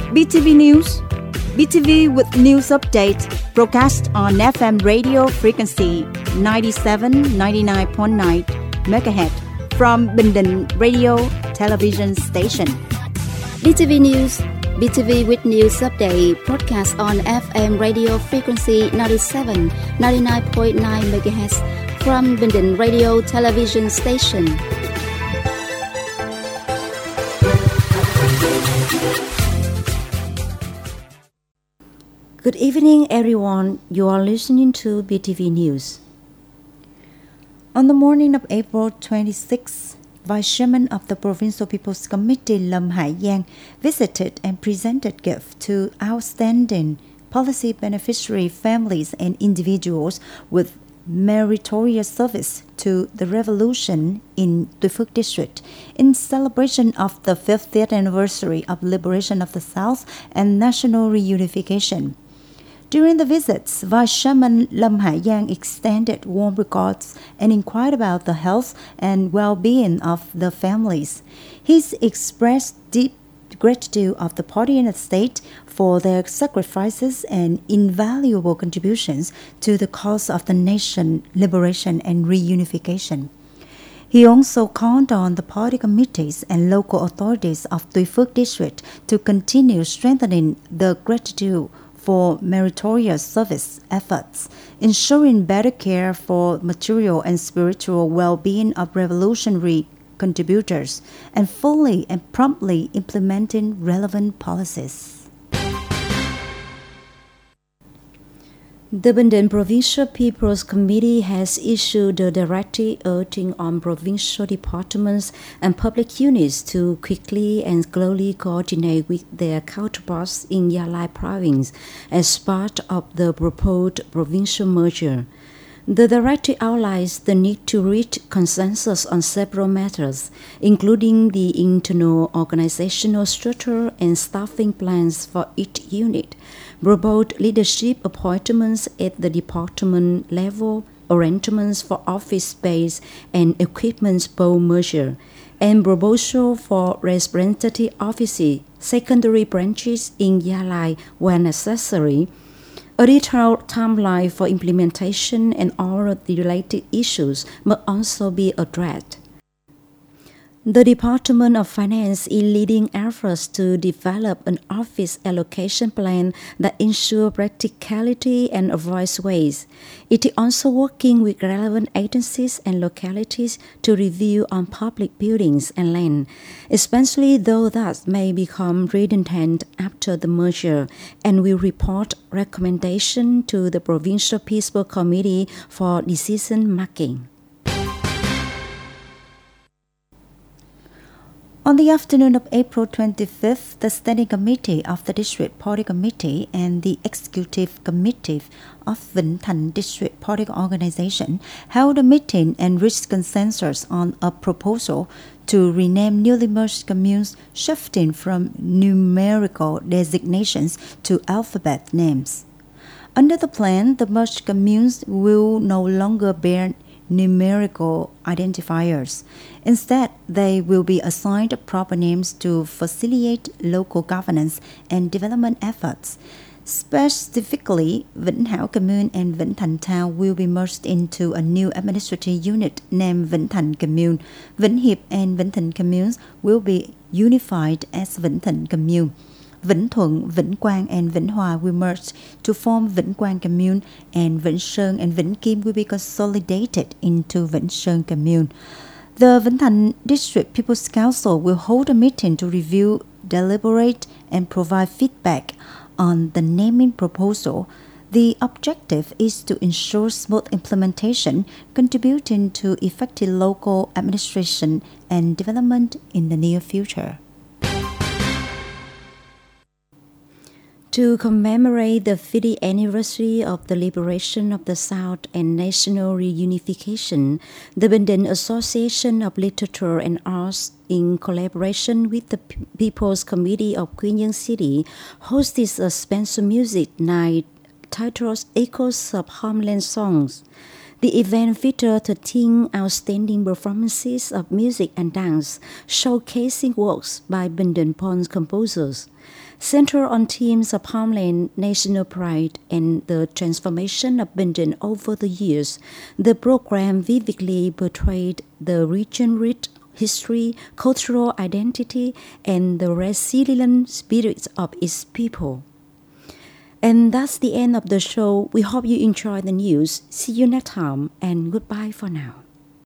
BTV News. BTV with news update broadcast on FM radio frequency 97.99.9 MHz from Bình Định Radio Television Station. BTV News. BTV with news update broadcast on FM radio frequency 97.99.9 MHz from Bình Định Radio Television Station. Good evening, everyone. You are listening to BTV News. On the morning of April 26, Vice Chairman of the Provincial People's Committee Lam Hải Giang visited and presented gifts to outstanding policy beneficiary families and individuals with meritorious service to the revolution in Tuy Phước District in celebration of the 50th anniversary of liberation of the South and national reunification. During the visits, Vice Chairman Lam Hải Giang extended warm regards and inquired about the health and well-being of the families. He expressed deep gratitude of the party and the state for their sacrifices and invaluable contributions to the cause of the nation, liberation and reunification. He also called on the party committees and local authorities of Tuy Phước District to continue strengthening the gratitude for meritorious service efforts, ensuring better care for material and spiritual well-being of revolutionary contributors, and fully and promptly implementing relevant policies. The Bình Định Provincial People's Committee has issued a directive urging on provincial departments and public units to quickly and closely coordinate with their counterparts in Gia Lai Province as part of the proposed provincial merger. The directive outlines the need to reach consensus on several matters, including the internal organizational structure and staffing plans for each unit, proposed leadership appointments at the department level, arrangements for office space and equipment post-merger, and proposal for representative offices, secondary branches in Gia Lai when necessary. A detailed timeline for implementation and all of the related issues must also be addressed. The Department of Finance is leading efforts to develop an office allocation plan that ensures practicality and avoids waste. It is also working with relevant agencies and localities to review on public buildings and land, especially those that may become redundant after the merger, and will report recommendation to the Provincial Peaceful Committee for decision making. On the afternoon of April 25th, the Standing Committee of the District Party Committee and the Executive Committee of Vĩnh Thành District Party Organization held a meeting and reached consensus on a proposal to rename newly merged communes, shifting from numerical designations to alphabet names. Under the plan, the merged communes will no longer bear numerical identifiers. Instead, they will be assigned proper names to facilitate local governance and development efforts. Specifically, Vĩnh Hảo Commune and Vĩnh Thành Town will be merged into a new administrative unit named Vĩnh Thành Commune. Vĩnh Hiệp and Vĩnh Thịnh communes will be unified as Vĩnh Thịnh Commune. Vĩnh Thuận, Vĩnh Quang and Vĩnh Hòa will merge to form Vĩnh Quang Commune, and Vĩnh Sơn and Vĩnh Kim will be consolidated into Vĩnh Sơn Commune. The Vĩnh Thành District People's Council will hold a meeting to review, deliberate and provide feedback on the naming proposal. The objective is to ensure smooth implementation, contributing to effective local administration and development in the near future. To commemorate the 50th anniversary of the liberation of the South and national reunification, the Bình Định Association of Literature and Arts, in collaboration with the People's Committee of Quy Nhơn City, hosted a special music night titled Echoes of Homeland Songs. The event featured 13 outstanding performances of music and dance, showcasing works by Bình Định Pons composers. Centered on themes of homeland, national pride, and the transformation of Bình Định over the years, the program vividly portrayed the region's rich history, cultural identity, and the resilient spirit of its people. And that's the end of the show. We hope you enjoy the news. See you next time, and goodbye for now.